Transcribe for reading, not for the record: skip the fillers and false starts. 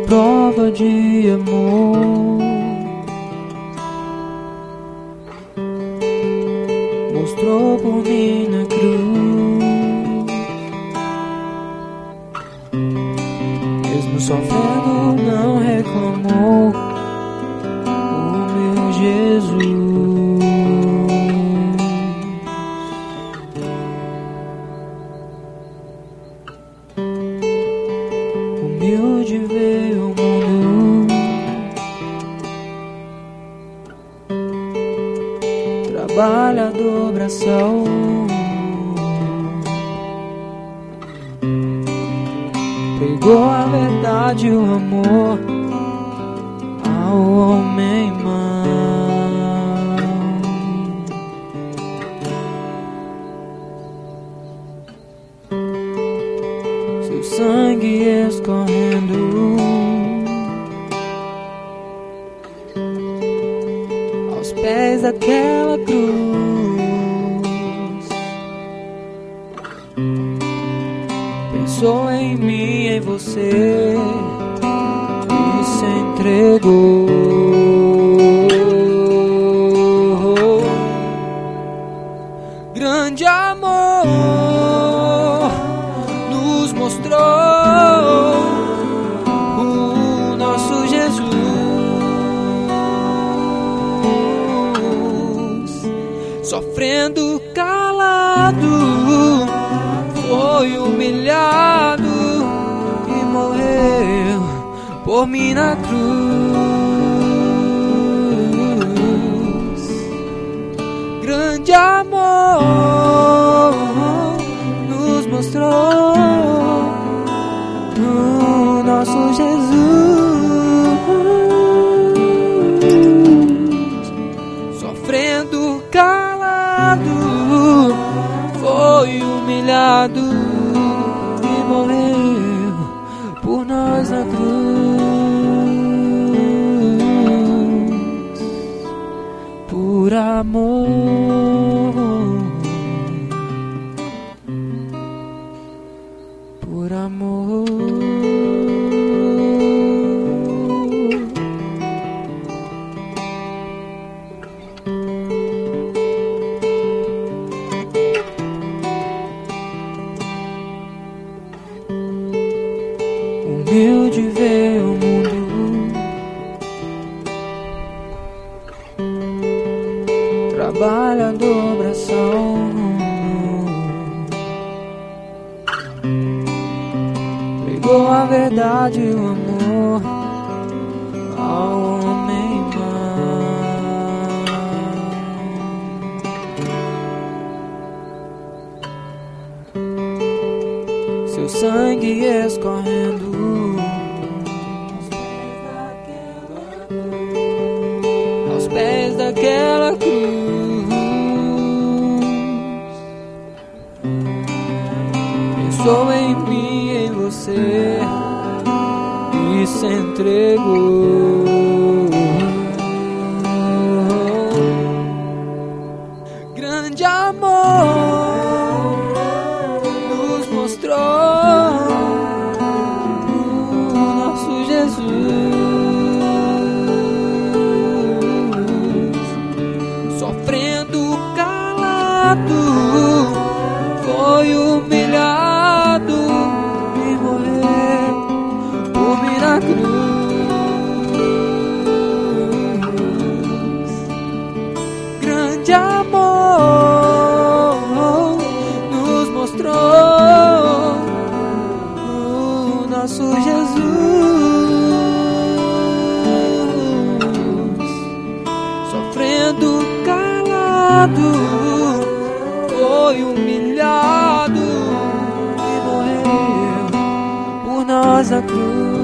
prova de amor. Mostrou por mim na cruz, mesmo sofrendo não reclamou. O meu Jesus, humilde veio ao mundo, trabalhador braçal, pregou a verdade e o amor ao homem mau. Seu sangue escorrendo aos pés daquela cruz, pensou em mim, em você, e se entregou. Grande amor nos mostrou o nosso Jesus, sofrendo calado, foi humilhado e morreu por mim na cruz. Grande amor nos mostrou o nosso Jesus, sofrendo calado, foi humilhado e morreu por nós na cruz, por amor, por amor. Humilde veio ao mundo, trabalhador braçal, pregou a verdade e o amor ao homem mau. Seu sangue escorrendo aos pés daquela cruz, pensou em mim, em você, e se entregou. Grande amor nos mostrou o nosso Jesus, sofrendo calado, foi humilhado e morreu por mim na cruz. Grande amor nos mostrou o nosso Jesus, sofrendo calado, foi humilhado e morreu por nós na cruz.